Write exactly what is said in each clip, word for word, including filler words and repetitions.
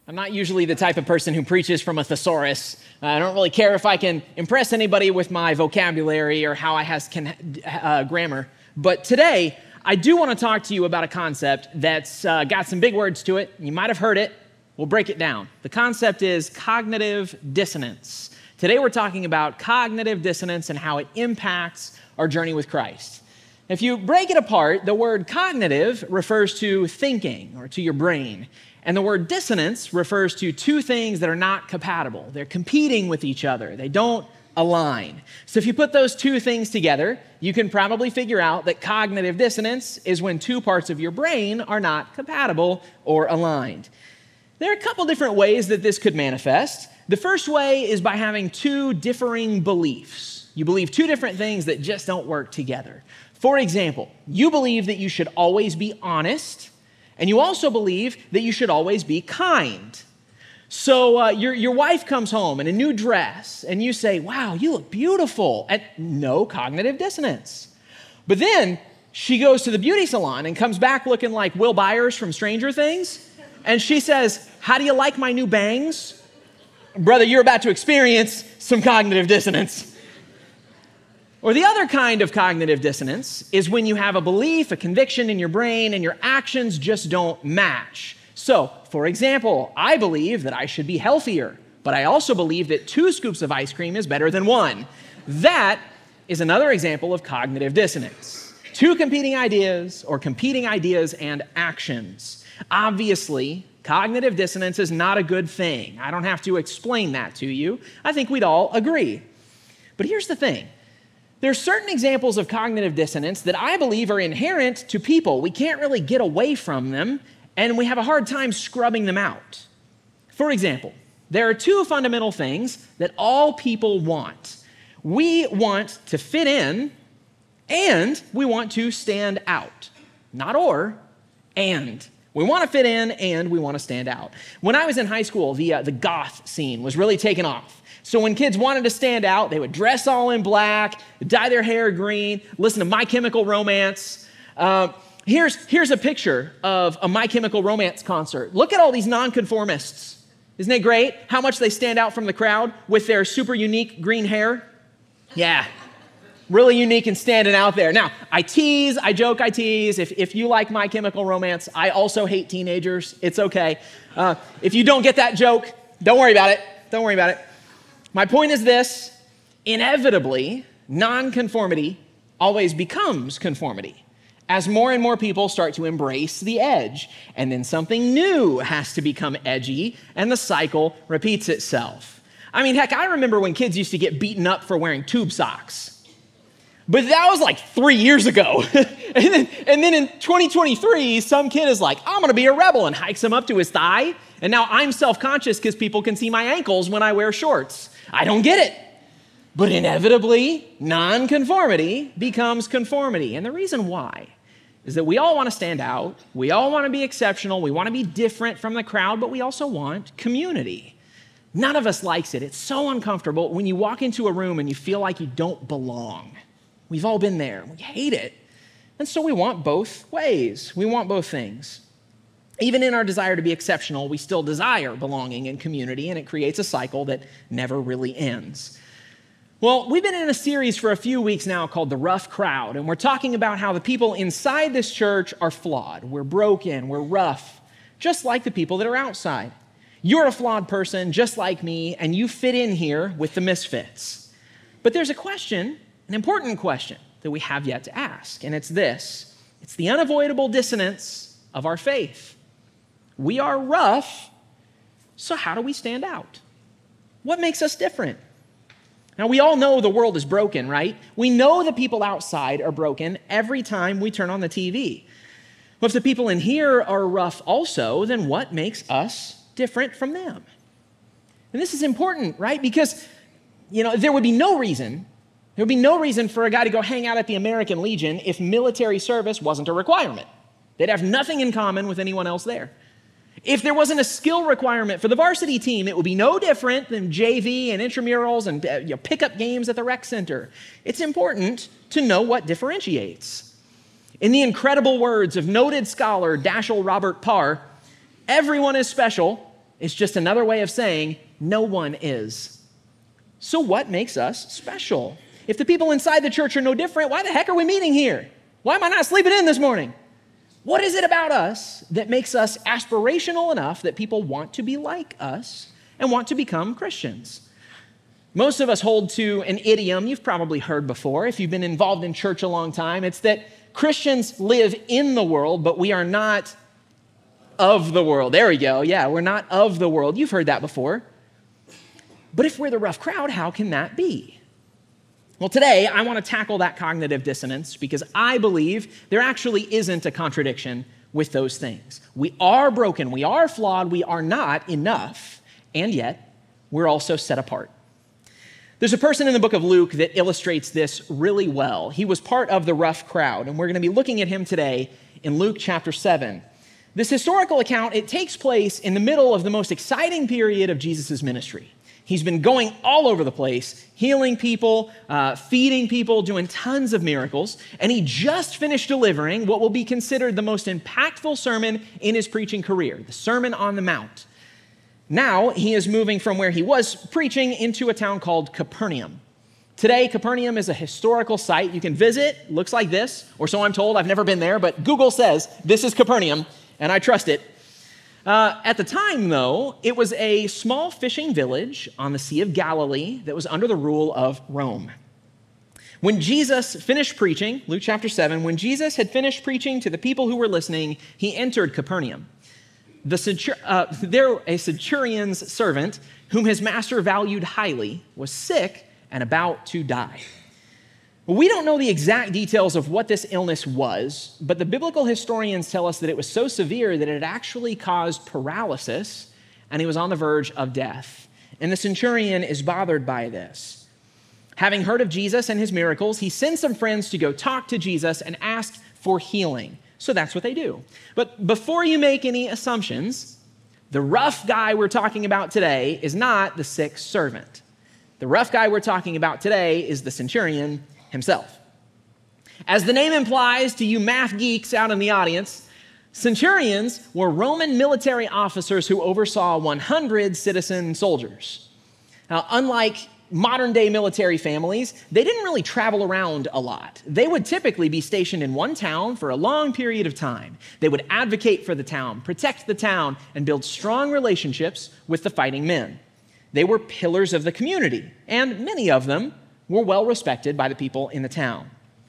I'm not usually the type of person who preaches from a thesaurus. Uh, I don't really care if I can impress anybody with my vocabulary or how I has can, uh, grammar. But today, I do want to talk to you about a concept that's uh, got some big words to it. You might have heard it. We'll break it down. The concept is cognitive dissonance. Today, we're talking about cognitive dissonance and how it impacts our journey with Christ. If you break it apart, the word cognitive refers to thinking or to your brain. And the word dissonance refers to two things that are not compatible. They're competing with each other. They don't align. So if you put those two things together, you can probably figure out that cognitive dissonance is when two parts of your brain are not compatible or aligned. There are a couple different ways that this could manifest. The first way is by having two differing beliefs. You believe two different things that just don't work together. For example, you believe that you should always be honest, and you also believe that you should always be kind. So uh, your, your wife comes home in a new dress, and you say, wow, you look beautiful, and no cognitive dissonance. But then she goes to the beauty salon and comes back looking like Will Byers from Stranger Things, and she says, how do you like my new bangs? Brother, you're about to experience some cognitive dissonance. Or the other kind of cognitive dissonance is when you have a belief, a conviction in your brain, and your actions just don't match. So, for example, I believe that I should be healthier, but I also believe that two scoops of ice cream is better than one. That is another example of cognitive dissonance. Two competing ideas or competing ideas and actions. Obviously, cognitive dissonance is not a good thing. I don't have to explain that to you. I think we'd all agree. But here's the thing. There are certain examples of cognitive dissonance that I believe are inherent to people. We can't really get away from them, and we have a hard time scrubbing them out. For example, there are two fundamental things that all people want. We want to fit in, and we want to stand out. Not or, and. We want to fit in, and we want to stand out. When I was in high school, the, uh, the goth scene was really taking off. So when kids wanted to stand out, they would dress all in black, dye their hair green, listen to My Chemical Romance. Uh, here's, here's a picture of a My Chemical Romance concert. Look at all these nonconformists. Isn't it great how much they stand out from the crowd with their super unique green hair? Yeah, really unique and standing out there. Now, I tease, I joke, I tease. If, if you like My Chemical Romance, I also hate teenagers. It's okay. Uh, if you don't get that joke, don't worry about it. Don't worry about it. My point is this, inevitably, nonconformity always becomes conformity as more and more people start to embrace the edge, and then something new has to become edgy, and the cycle repeats itself. I mean, heck, I remember when kids used to get beaten up for wearing tube socks, but that was like three years ago. and, then, and then in twenty twenty-three, some kid is like, I'm gonna be a rebel, and hikes him up to his thigh, and now I'm self-conscious because people can see my ankles when I wear shorts. I don't get it. But inevitably, nonconformity becomes conformity. And the reason why is that we all want to stand out. We all want to be exceptional. We want to be different from the crowd, but we also want community. None of us likes it. It's so uncomfortable when you walk into a room and you feel like you don't belong. We've all been there. We hate it. And so we want both ways. We want both things. Even in our desire to be exceptional, we still desire belonging and community, and it creates a cycle that never really ends. Well, we've been in a series for a few weeks now called The Rough Crowd, and we're talking about how the people inside this church are flawed. We're broken, we're rough, just like the people that are outside. You're a flawed person, just like me, and you fit in here with the misfits. But there's a question, an important question, that we have yet to ask, and it's this. It's the unavoidable dissonance of our faith. We are rough, so how do we stand out? What makes us different? Now, we all know the world is broken, right? We know the people outside are broken every time we turn on the T V. But if the people in here are rough also, then what makes us different from them? And this is important, right? Because, you know, there would be no reason, there would be no reason for a guy to go hang out at the American Legion if military service wasn't a requirement. They'd have nothing in common with anyone else there. If there wasn't a skill requirement for the varsity team, it would be no different than J V and intramurals and uh, you know, pickup games at the rec center. It's important to know what differentiates. In the incredible words of noted scholar Dashiell Robert Parr, everyone is special It's just another way of saying no one is. So what makes us special? If the people inside the church are no different, why the heck are we meeting here? Why am I not sleeping in this morning? What is it about us that makes us aspirational enough that people want to be like us and want to become Christians? Most of us hold to an idiom you've probably heard before if you've been involved in church a long time. It's that Christians live in the world, but we are not of the world. There we go. Yeah, we're not of the world. You've heard that before. But if we're the rough crowd, how can that be? Well, today I want to tackle that cognitive dissonance because I believe there actually isn't a contradiction with those things. We are broken, we are flawed, we are not enough, and yet we're also set apart. There's a person in the book of Luke that illustrates this really well. He was part of the rough crowd, and we're going to be looking at him today in Luke chapter seven. This historical account, it takes place in the middle of the most exciting period of Jesus' ministry. He's been going all over the place, healing people, uh, feeding people, doing tons of miracles, and he just finished delivering what will be considered the most impactful sermon in his preaching career, the Sermon on the Mount. Now he is moving from where he was preaching into a town called Capernaum. Today, Capernaum is a historical site you can visit. Looks like this, or so I'm told. I've never been there, but Google says this is Capernaum, and I trust it. Uh, at the time, though, it was a small fishing village on the Sea of Galilee that was under the rule of Rome. When Jesus finished preaching, Luke chapter seven, when Jesus had finished preaching to the people who were listening, he entered Capernaum. The centur- uh, there, a centurion's servant, whom his master valued highly, was sick and about to die. We don't know the exact details of what this illness was, but the biblical historians tell us that it was so severe that it actually caused paralysis, and he was on the verge of death. And the centurion is bothered by this. Having heard of Jesus and his miracles, he sends some friends to go talk to Jesus and ask for healing. So that's what they do. But before you make any assumptions, the rough guy we're talking about today is not the sick servant. The rough guy we're talking about today is the centurion himself. As the name implies to you math geeks out in the audience, centurions were Roman military officers who oversaw one hundred citizen soldiers. Now, unlike modern-day military families, they didn't really travel around a lot. They would typically be stationed in one town for a long period of time. They would advocate for the town, protect the town, and build strong relationships with the fighting men. They were pillars of the community, and many of them were well respected by the people in the town.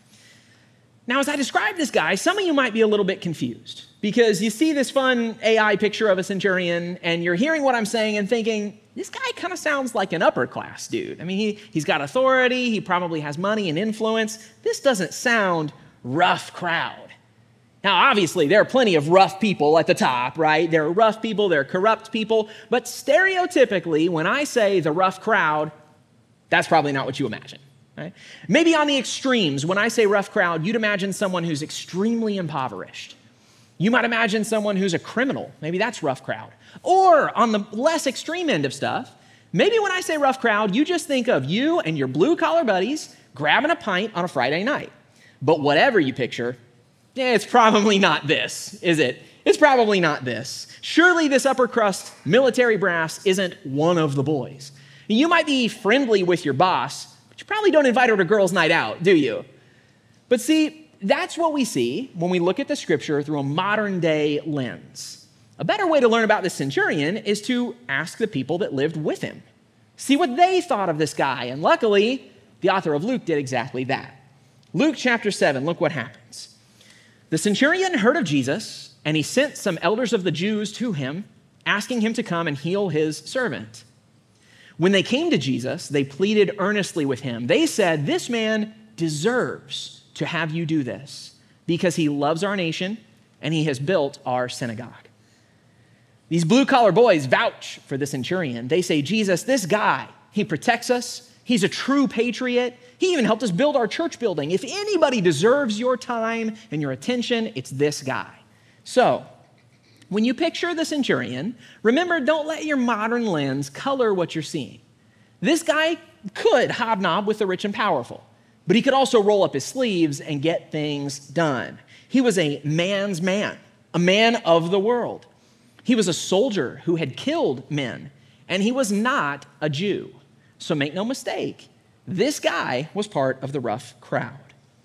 Now, as I describe this guy, some of you might be a little bit confused because you see this fun A I picture of a centurion and you're hearing what I'm saying and thinking, this guy kind of sounds like an upper class dude. I mean, he, he's got authority, he probably has money and influence. This doesn't sound rough crowd. Now, obviously, there are plenty of rough people at the top, right? There are rough people, there are corrupt people, but stereotypically, when I say the rough crowd, that's probably not what you imagine, right? Maybe on the extremes, when I say rough crowd, you'd imagine someone who's extremely impoverished. You might imagine someone who's a criminal. Maybe that's rough crowd. Or on the less extreme end of stuff, maybe when I say rough crowd, you just think of you and your blue-collar buddies grabbing a pint on a Friday night. But whatever you picture, eh, it's probably not this, is it? It's probably not this. Surely this upper crust military brass isn't one of the boys. You might be friendly with your boss, but you probably don't invite her to girls' night out, do you? But see, that's what we see when we look at the scripture through a modern-day lens. A better way to learn about the centurion is to ask the people that lived with him. See what they thought of this guy, and luckily, the author of Luke did exactly that. Luke chapter seven, look what happens. The centurion heard of Jesus, and he sent some elders of the Jews to him, asking him to come and heal his servant. When they came to Jesus, they pleaded earnestly with him. They said, "This man deserves to have you do this because he loves our nation and he has built our synagogue." These blue-collar boys vouch for the centurion. They say, "Jesus, this guy, he protects us. He's a true patriot. He even helped us build our church building. If anybody deserves your time and your attention, it's this guy." So, when you picture the centurion, remember, don't let your modern lens color what you're seeing. This guy could hobnob with the rich and powerful, but he could also roll up his sleeves and get things done. He was a man's man, a man of the world. He was a soldier who had killed men, and he was not a Jew. So make no mistake, this guy was part of the rough crowd.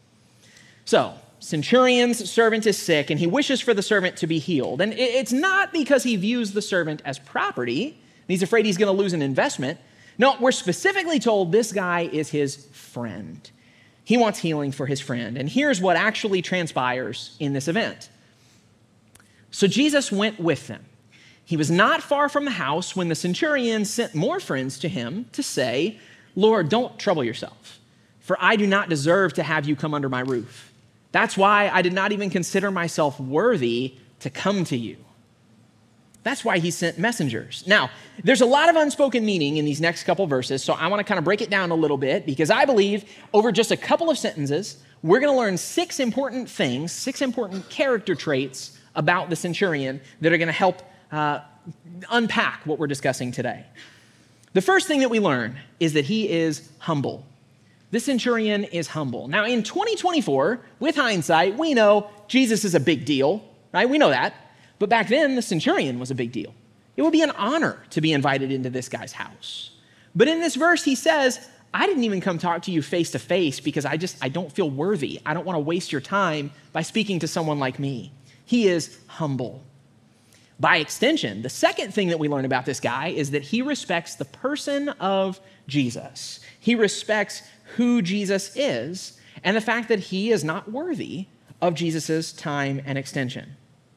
So, centurion's servant is sick, and he wishes for the servant to be healed. And it's not because he views the servant as property, and he's afraid he's going to lose an investment. No, we're specifically told this guy is his friend. He wants healing for his friend. And here's what actually transpires in this event. So Jesus went with them. He was not far from the house when the centurion sent more friends to him to say, "Lord, don't trouble yourself, for I do not deserve to have you come under my roof. That's why I did not even consider myself worthy to come to you." That's why he sent messengers. Now, there's a lot of unspoken meaning in these next couple verses, so I want to kind of break it down a little bit because I believe over just a couple of sentences, we're going to learn six important things, six important character traits about the centurion that are going to help uh, unpack what we're discussing today. The first thing that we learn is that he is humble. This centurion is humble. Now, in twenty twenty-four, with hindsight, we know Jesus is a big deal, right? We know that. But back then, the centurion was a big deal. It would be an honor to be invited into this guy's house. But in this verse, he says, I didn't even come talk to you face to face because I just, I don't feel worthy. I don't want to waste your time by speaking to someone like me. He is humble. By extension, the second thing that we learn about this guy is that he respects the person of Jesus. He respects who Jesus is and the fact that he is not worthy of Jesus' time and extension.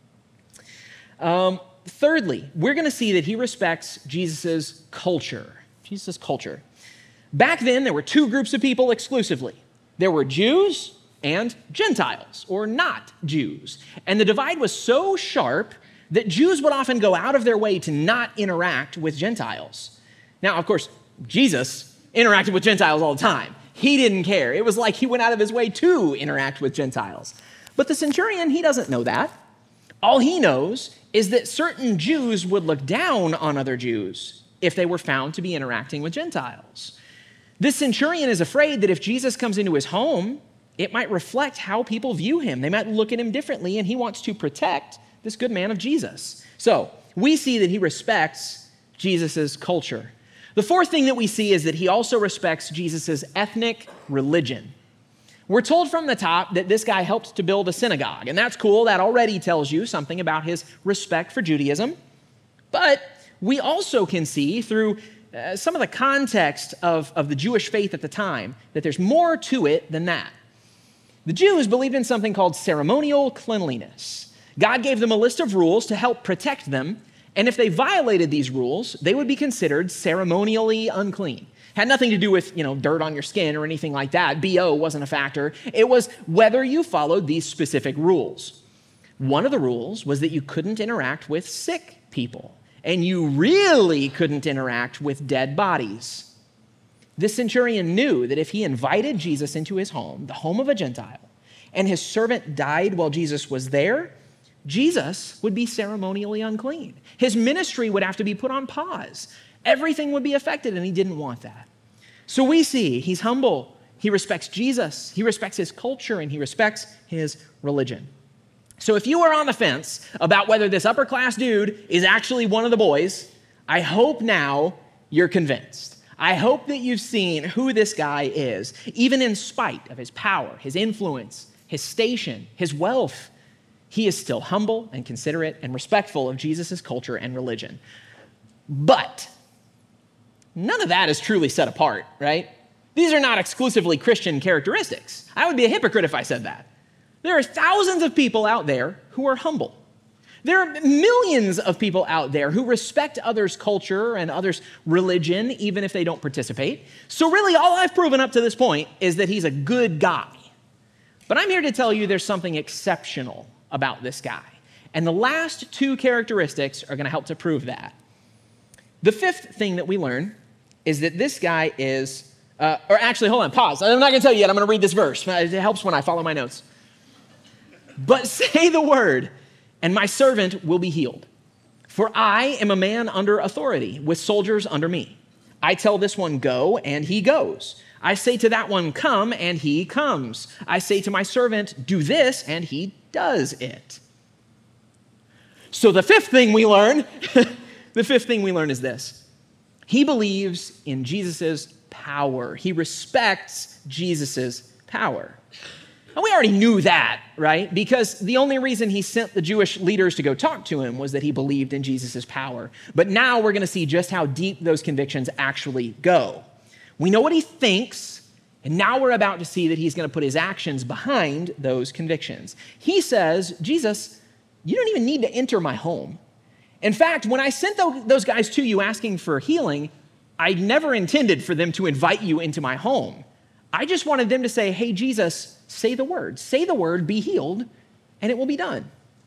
Um, thirdly, we're going to see that he respects Jesus' culture. Jesus' culture. Back then, there were two groups of people exclusively. There were Jews and Gentiles, or not Jews. And the divide was so sharp that Jews would often go out of their way to not interact with Gentiles. Now, of course, Jesus interacted with Gentiles all the time. He didn't care. It was like he went out of his way to interact with Gentiles. But the centurion, he doesn't know that. All he knows is that certain Jews would look down on other Jews if they were found to be interacting with Gentiles. This centurion is afraid that if Jesus comes into his home, it might reflect how people view him. They might look at him differently, and he wants to protect this good man of Jesus. So we see that he respects Jesus' culture. The fourth thing that we see is that he also respects Jesus' ethnic religion. We're told from the top that this guy helped to build a synagogue, and that's cool. That already tells you something about his respect for Judaism. But we also can see through uh, some of the context of, of the Jewish faith at the time that there's more to it than that. The Jews believed in something called ceremonial cleanliness. God gave them a list of rules to help protect them, and if they violated these rules, they would be considered ceremonially unclean. Had nothing to do with, you know, dirt on your skin or anything like that. B O wasn't a factor. It was whether you followed these specific rules. One of the rules was that you couldn't interact with sick people, and you really couldn't interact with dead bodies. This centurion knew that if he invited Jesus into his home, the home of a Gentile, and his servant died while Jesus was there, Jesus would be ceremonially unclean. His ministry would have to be put on pause. Everything would be affected, and he didn't want that. So we see he's humble. He respects Jesus. He respects his culture, and he respects his religion. So if you are on the fence about whether this upper-class dude is actually one of the boys, I hope now you're convinced. I hope that you've seen who this guy is, even in spite of his power, his influence, his station, his wealth. He is still humble and considerate and respectful of Jesus' culture and religion. But none of that is truly set apart, right? These are not exclusively Christian characteristics. I would be a hypocrite if I said that. There are thousands of people out there who are humble. There are millions of people out there who respect others' culture and others' religion, even if they don't participate. So really, all I've proven up to this point is that he's a good guy. But I'm here to tell you there's something exceptional about this guy. And the last two characteristics are going to help to prove that. The fifth thing that we learn is that this guy is, uh, or actually, hold on, pause. I'm not going to tell you yet. I'm going to read this verse. It helps when I follow my notes. But say the word, and my servant will be healed. For I am a man under authority, with soldiers under me. I tell this one, go, and he goes. I say to that one, come, and he comes. I say to my servant, do this, and he does it. So the fifth thing we learn, the fifth thing we learn is this. He believes in Jesus' power. He respects Jesus' power. And we already knew that, right? Because the only reason he sent the Jewish leaders to go talk to him was that he believed in Jesus' power. But now we're going to see just how deep those convictions actually go. We know what he thinks, and now we're about to see that he's going to put his actions behind those convictions. He says, Jesus, you don't even need to enter my home. In fact, when I sent those guys to you asking for healing, I never intended for them to invite you into my home. I just wanted them to say, hey, Jesus, say the word. Say the word, be healed, and it will be done.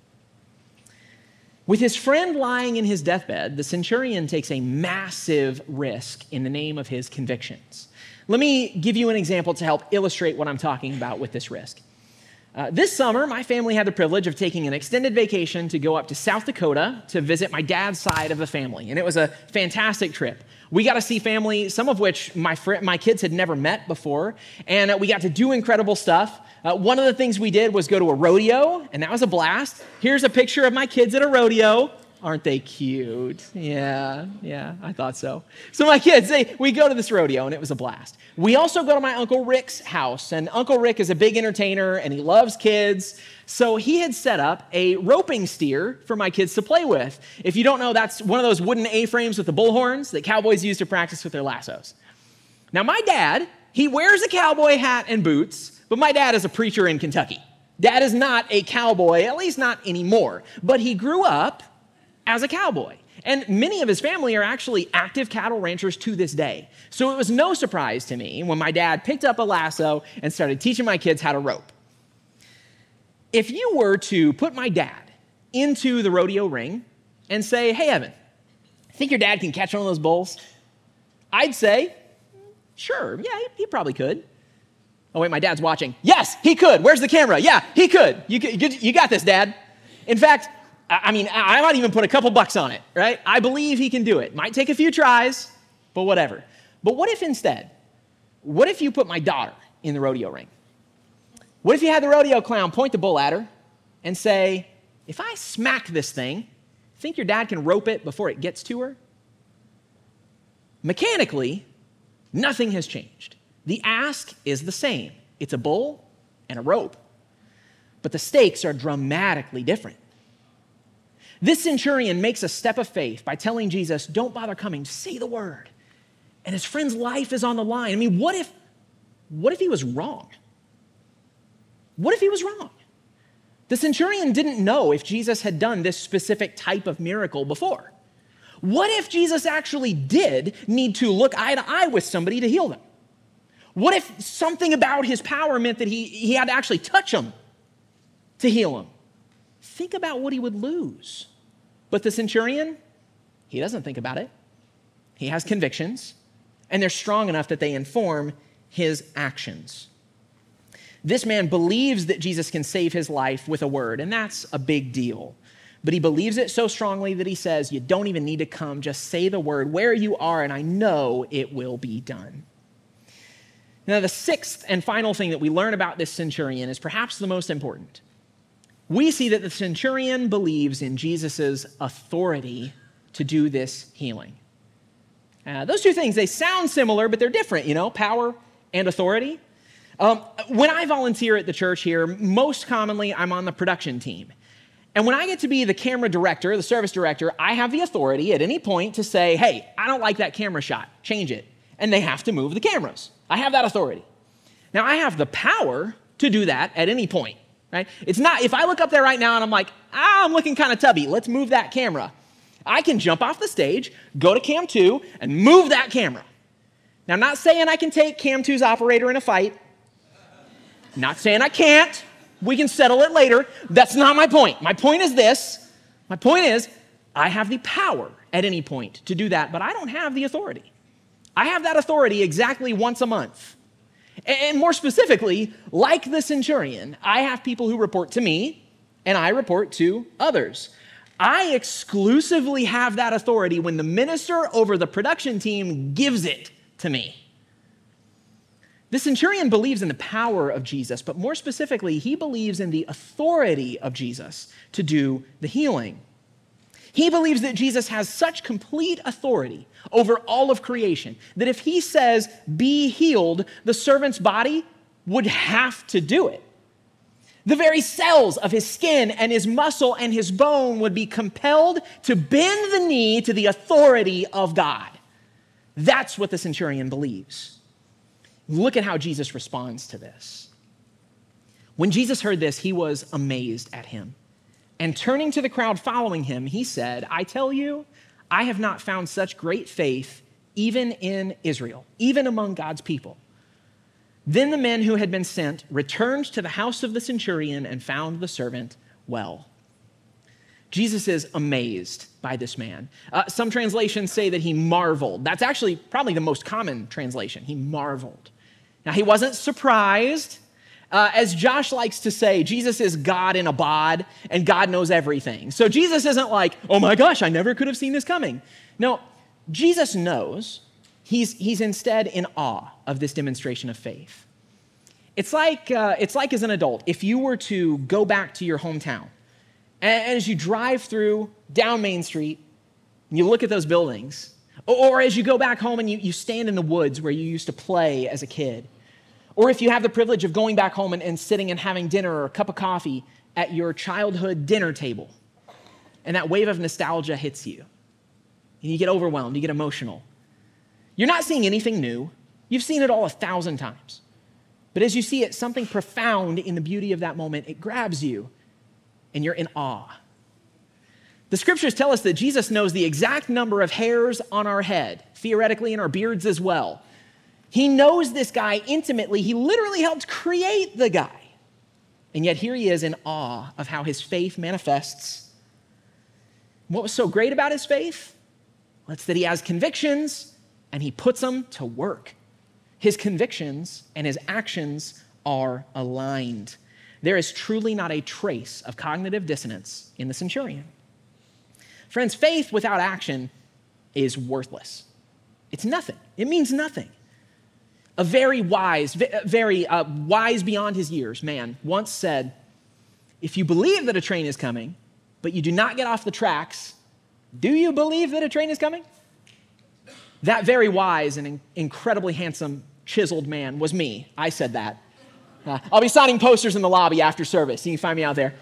With his friend lying in his deathbed, the centurion takes a massive risk in the name of his convictions. Let me give you an example to help illustrate what I'm talking about with this risk. Uh, this summer, my family had the privilege of taking an extended vacation to go up to South Dakota to visit my dad's side of the family, and it was a fantastic trip. We got to see family, some of which my fr- my kids had never met before, and uh, we got to do incredible stuff. Uh, one of the things we did was go to a rodeo, and that was a blast. Here's a picture of my kids at a rodeo. Aren't they cute? Yeah, yeah, I thought so. So my kids, they, we go to this rodeo, and it was a blast. We also go to my Uncle Rick's house, and Uncle Rick is a big entertainer, and he loves kids. So he had set up a roping steer for my kids to play with. If you don't know, that's one of those wooden A-frames with the bullhorns that cowboys use to practice with their lassos. Now, my dad, he wears a cowboy hat and boots, but my dad is a preacher in Kentucky. Dad is not a cowboy, at least not anymore, but he grew up as a cowboy. And many of his family are actually active cattle ranchers to this day. So it was no surprise to me when my dad picked up a lasso and started teaching my kids how to rope. If you were to put my dad into the rodeo ring and say, hey, Evan, think your dad can catch one of those bulls? I'd say, sure, yeah, he, he probably could. Oh, wait, my dad's watching. Yes, he could. Where's the camera? Yeah, he could. You, you, you got this, Dad. In fact, I mean, I might even put a couple bucks on it, right? I believe he can do it. Might take a few tries, but whatever. But what if instead, what if you put my daughter in the rodeo ring? What if you had the rodeo clown point the bull at her and say, if I smack this thing, think your dad can rope it before it gets to her? Mechanically, nothing has changed. The ask is the same. It's a bull and a rope. But the stakes are dramatically different. This centurion makes a step of faith by telling Jesus, don't bother coming, say the word. And his friend's life is on the line. I mean, what if, what if he was wrong? What if he was wrong? The centurion didn't know if Jesus had done this specific type of miracle before. What if Jesus actually did need to look eye to eye with somebody to heal them? What if something about his power meant that he, he had to actually touch them to heal them? Think about what he would lose. But the centurion, he doesn't think about it. He has convictions, and they're strong enough that they inform his actions. This man believes that Jesus can save his life with a word, and that's a big deal. But he believes it so strongly that he says, you don't even need to come, just say the word where you are, and I know it will be done. Now, the sixth and final thing that we learn about this centurion is perhaps the most important. We see that the centurion believes in Jesus' authority to do this healing. Uh, those two things, they sound similar, but they're different, you know, power and authority. Um, when I volunteer at the church here, most commonly I'm on the production team. And when I get to be the camera director, the service director, I have the authority at any point to say, hey, I don't like that camera shot, change it. And they have to move the cameras. I have that authority. Now, I have the power to do that at any point. Right? It's not, if I look up there right now and I'm like, ah, I'm looking kind of tubby, let's move that camera. I can jump off the stage, go to cam two, and move that camera. Now, I'm not saying I can take cam two's operator in a fight. Not saying I can't. We can settle it later. That's not my point. My point is this. My point is, I have the power at any point to do that, but I don't have the authority. I have that authority exactly once a month. And more specifically, like the centurion, I have people who report to me, and I report to others. I exclusively have that authority when the minister over the production team gives it to me. The centurion believes in the power of Jesus, but more specifically, he believes in the authority of Jesus to do the healing. He believes that Jesus has such complete authority over all of creation that if he says, be healed, the servant's body would have to do it. The very cells of his skin and his muscle and his bone would be compelled to bend the knee to the authority of God. That's what the centurion believes. Look at how Jesus responds to this. When Jesus heard this, he was amazed at him. And turning to the crowd following him, he said, I tell you, I have not found such great faith even in Israel, even among God's people. Then the men who had been sent returned to the house of the centurion and found the servant well. Jesus is amazed by this man. Uh, some translations say that he marveled. That's actually probably the most common translation. He marveled. Now, he wasn't surprised. Uh, as Josh likes to say, Jesus is God in a bod, and God knows everything. So Jesus isn't like, oh my gosh, I never could have seen this coming. No, Jesus knows. He's, he's instead in awe of this demonstration of faith. It's like, uh, it's like as an adult, if you were to go back to your hometown, and, and as you drive through down Main Street, and you look at those buildings, or, or as you go back home and you, you stand in the woods where you used to play as a kid, or if you have the privilege of going back home and, and sitting and having dinner or a cup of coffee at your childhood dinner table, and that wave of nostalgia hits you, and you get overwhelmed, you get emotional. You're not seeing anything new. You've seen it all a thousand times. But as you see it, something profound in the beauty of that moment, it grabs you, and you're in awe. The scriptures tell us that Jesus knows the exact number of hairs on our head, theoretically in our beards as well. He knows this guy intimately. He literally helped create the guy. And yet here he is in awe of how his faith manifests. What was so great about his faith? Well, it's that he has convictions, and he puts them to work. His convictions and his actions are aligned. There is truly not a trace of cognitive dissonance in the centurion. Friends, faith without action is worthless. It's nothing. It means nothing. A very wise, very uh, wise beyond his years man once said, if you believe that a train is coming, but you do not get off the tracks, do you believe that a train is coming? That very wise and incredibly handsome, chiseled man was me. I said that. Uh, I'll be signing posters in the lobby after service. You can find me out there.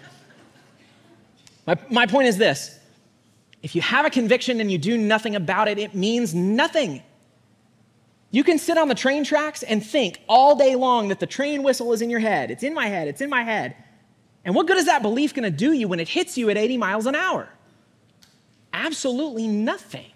My, my point is this. If you have a conviction and you do nothing about it, it means nothing. You can sit on the train tracks and think all day long that the train whistle is in your head. It's in my head. It's in my head. And what good is that belief going to do you when it hits you at eighty miles an hour? Absolutely nothing.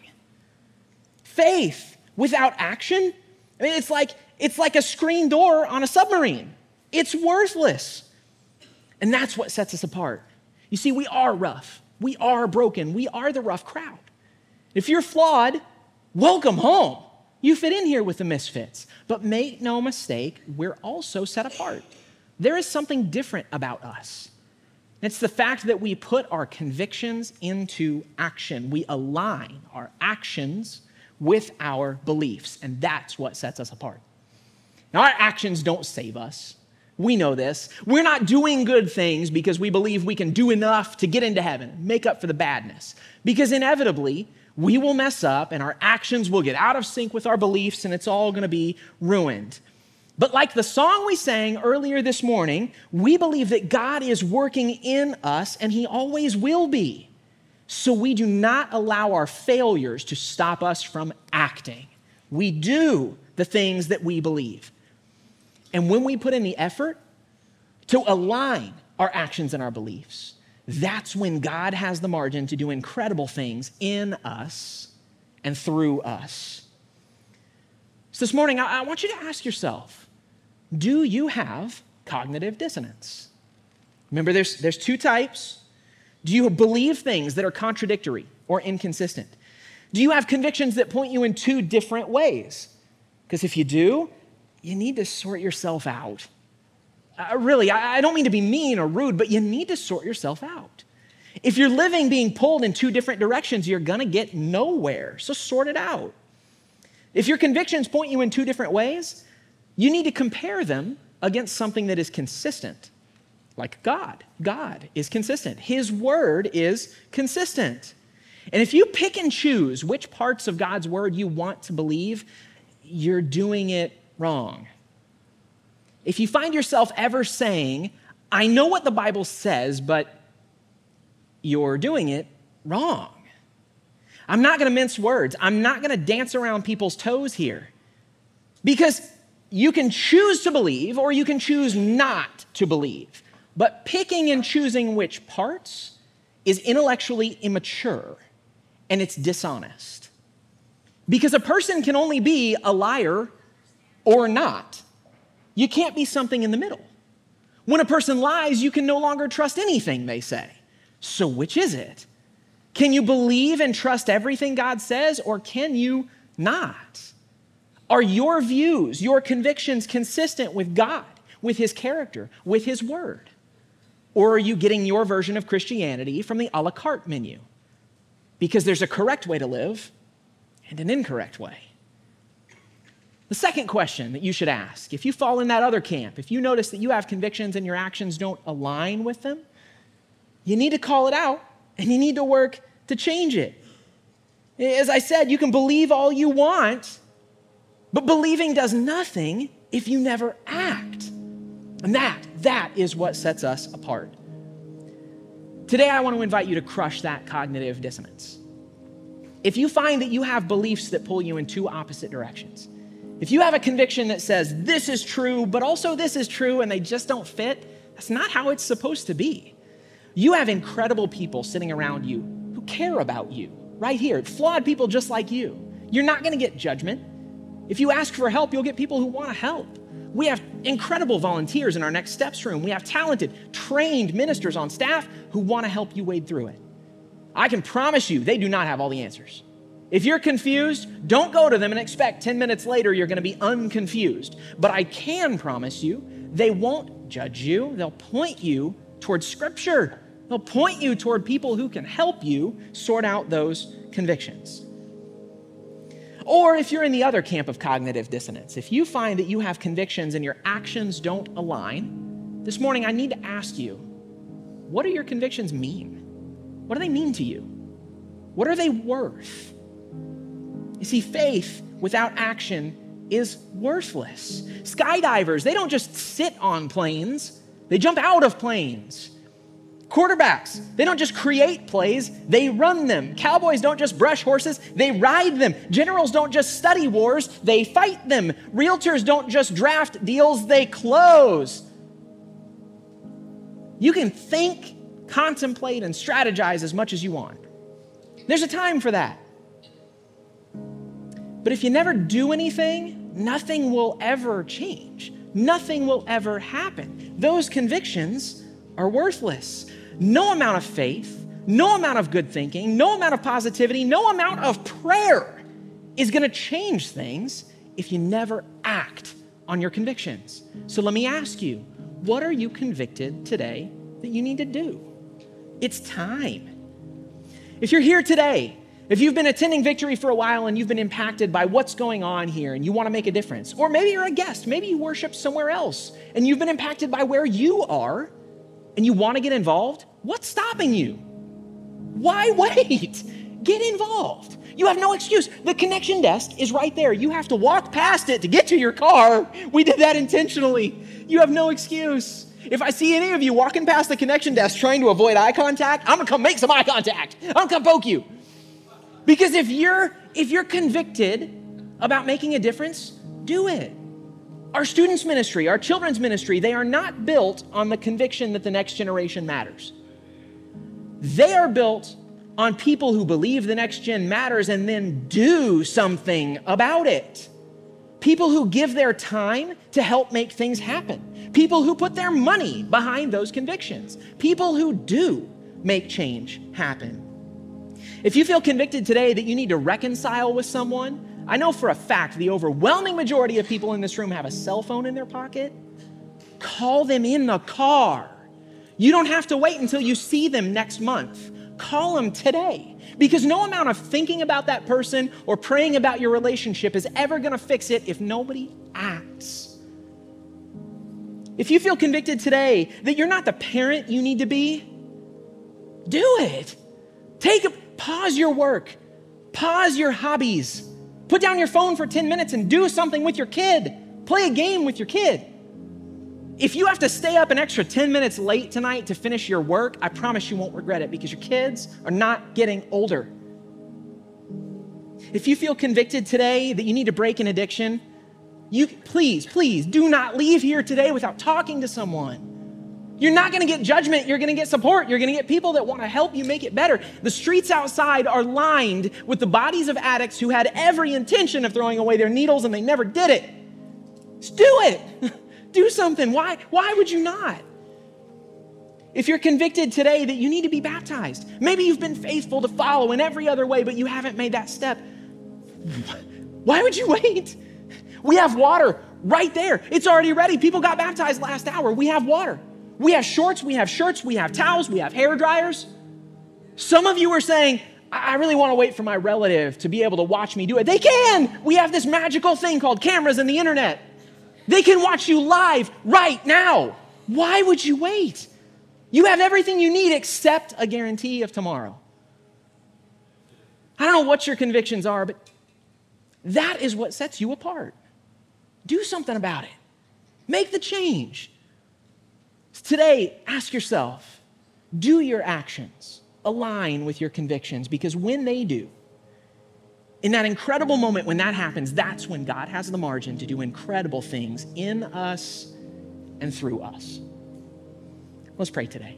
Faith without action, I mean, it's like, it's like a screen door on a submarine. It's worthless. And that's what sets us apart. You see, we are rough. We are broken. We are the rough crowd. If you're flawed, welcome home. You fit in here with the misfits. But make no mistake, we're also set apart. There is something different about us. It's the fact that we put our convictions into action. We align our actions with our beliefs, and that's what sets us apart. Now, our actions don't save us. We know this. We're not doing good things because we believe we can do enough to get into heaven, make up for the badness. Because inevitably, we will mess up and our actions will get out of sync with our beliefs and it's all going to be ruined. But like the song we sang earlier this morning, we believe that God is working in us and he always will be. So we do not allow our failures to stop us from acting. We do the things that we believe. And when we put in the effort to align our actions and our beliefs, that's when God has the margin to do incredible things in us and through us. So this morning, I want you to ask yourself, do you have cognitive dissonance? Remember, there's, there's two types. Do you believe things that are contradictory or inconsistent? Do you have convictions that point you in two different ways? Because if you do, you need to sort yourself out. Uh, really, I, I don't mean to be mean or rude, but you need to sort yourself out. If you're living being pulled in two different directions, you're going to get nowhere. So sort it out. If your convictions point you in two different ways, you need to compare them against something that is consistent. Like God. God is consistent. His word is consistent. And if you pick and choose which parts of God's word you want to believe, you're doing it wrong. If you find yourself ever saying, I know what the Bible says, but you're doing it wrong. I'm not going to mince words. I'm not going to dance around people's toes here. Because you can choose to believe or you can choose not to believe. But picking and choosing which parts is intellectually immature and it's dishonest. Because a person can only be a liar or not. You can't be something in the middle. When a person lies, you can no longer trust anything they say. So which is it? Can you believe and trust everything God says, or can you not? Are your views, your convictions consistent with God, with his character, with his word? Or are you getting your version of Christianity from the a la carte menu? Because there's a correct way to live and an incorrect way. The second question that you should ask, if you fall in that other camp, if you notice that you have convictions and your actions don't align with them, you need to call it out and you need to work to change it. As I said, you can believe all you want, but believing does nothing if you never act. And that, that is what sets us apart. Today, I want to invite you to crush that cognitive dissonance. If you find that you have beliefs that pull you in two opposite directions, if you have a conviction that says this is true, but also this is true, and they just don't fit, that's not how it's supposed to be. You have incredible people sitting around you who care about you, right here, flawed people just like you. You're not going to get judgment. If you ask for help, you'll get people who want to help. We have incredible volunteers in our Next Steps room. We have talented, trained ministers on staff who want to help you wade through it. I can promise you, they do not have all the answers. If you're confused, don't go to them and expect ten minutes later you're going to be unconfused. But I can promise you, they won't judge you. They'll point you toward Scripture. They'll point you toward people who can help you sort out those convictions. Or if you're in the other camp of cognitive dissonance, if you find that you have convictions and your actions don't align, this morning I need to ask you, what do your convictions mean? What do they mean to you? What are they worth? You see, faith without action is worthless. Skydivers, they don't just sit on planes, they jump out of planes. Quarterbacks, they don't just create plays, they run them. Cowboys don't just brush horses, they ride them. Generals don't just study wars, they fight them. Realtors don't just draft deals, they close. You can think, contemplate, and strategize as much as you want. There's a time for that. But if you never do anything, nothing will ever change. Nothing will ever happen. Those convictions are worthless. No amount of faith, no amount of good thinking, no amount of positivity, no amount of prayer is going to change things if you never act on your convictions. So let me ask you, what are you convicted today that you need to do? It's time. If you're here today, if you've been attending Victory for a while and you've been impacted by what's going on here and you want to make a difference, or maybe you're a guest, maybe you worship somewhere else and you've been impacted by where you are and you want to get involved, what's stopping you? Why wait? Get involved. You have no excuse. The connection desk is right there. You have to walk past it to get to your car. We did that intentionally. You have no excuse. If I see any of you walking past the connection desk trying to avoid eye contact, I'm going to come make some eye contact. I'm going to come poke you. Because if you're if you're convicted about making a difference, do it. Our students' ministry, our children's ministry, they are not built on the conviction that the next generation matters. They are built on people who believe the next gen matters and then do something about it. People who give their time to help make things happen. People who put their money behind those convictions. People who do make change happen. If you feel convicted today that you need to reconcile with someone, I know for a fact the overwhelming majority of people in this room have a cell phone in their pocket. Call them in the car. You don't have to wait until you see them next month. Call them today, because no amount of thinking about that person or praying about your relationship is ever going to fix it if nobody acts. If you feel convicted today that you're not the parent you need to be, do it. Take a Pause your work. Pause your hobbies. Put down your phone for ten minutes and do something with your kid. Play a game with your kid. If you have to stay up an extra ten minutes late tonight to finish your work, I promise you won't regret it because your kids are not getting older. If you feel convicted today that you need to break an addiction, you please, please do not leave here today without talking to someone. You're not going to get judgment. You're going to get support. You're going to get people that want to help you make it better. The streets outside are lined with the bodies of addicts who had every intention of throwing away their needles and they never did it. Just do it. Do something. Why, why would you not? If you're convicted today that you need to be baptized, maybe you've been faithful to follow in every other way, but you haven't made that step. Why would you wait? We have water right there. It's already ready. People got baptized last hour. We have water. We have shorts, we have shirts, we have towels, we have hair dryers. Some of you are saying, I really want to wait for my relative to be able to watch me do it. They can. We have this magical thing called cameras and the internet. They can watch you live right now. Why would you wait? You have everything you need except a guarantee of tomorrow. I don't know what your convictions are, but that is what sets you apart. Do something about it. Make the change. Today, ask yourself, do your actions align with your convictions? Because when they do, in that incredible moment when that happens, that's when God has the margin to do incredible things in us and through us. Let's pray today.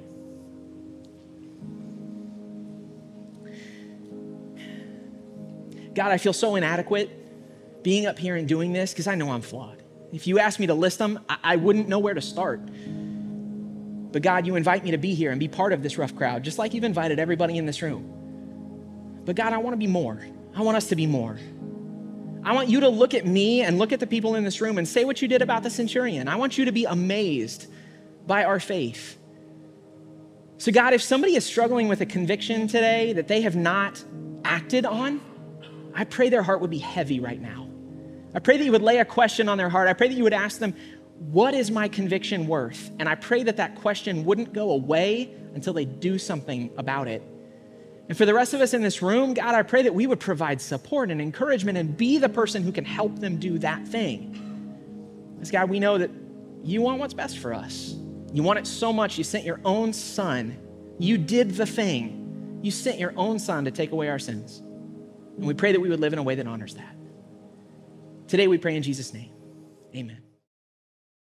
God, I feel so inadequate being up here and doing this because I know I'm flawed. If you asked me to list them, I, I wouldn't know where to start. But God, you invite me to be here and be part of this rough crowd, just like you've invited everybody in this room. But God, I want to be more. I want us to be more. I want you to look at me and look at the people in this room and say what you did about the centurion. I want you to be amazed by our faith. So God, if somebody is struggling with a conviction today that they have not acted on, I pray their heart would be heavy right now. I pray that you would lay a question on their heart. I pray that you would ask them, what is my conviction worth? And I pray that that question wouldn't go away until they do something about it. And for the rest of us in this room, God, I pray that we would provide support and encouragement and be the person who can help them do that thing. Because God, we know that you want what's best for us. You want it so much, you sent your own son. You did the thing. You sent your own son to take away our sins. And we pray that we would live in a way that honors that. Today we pray in Jesus' name. Amen.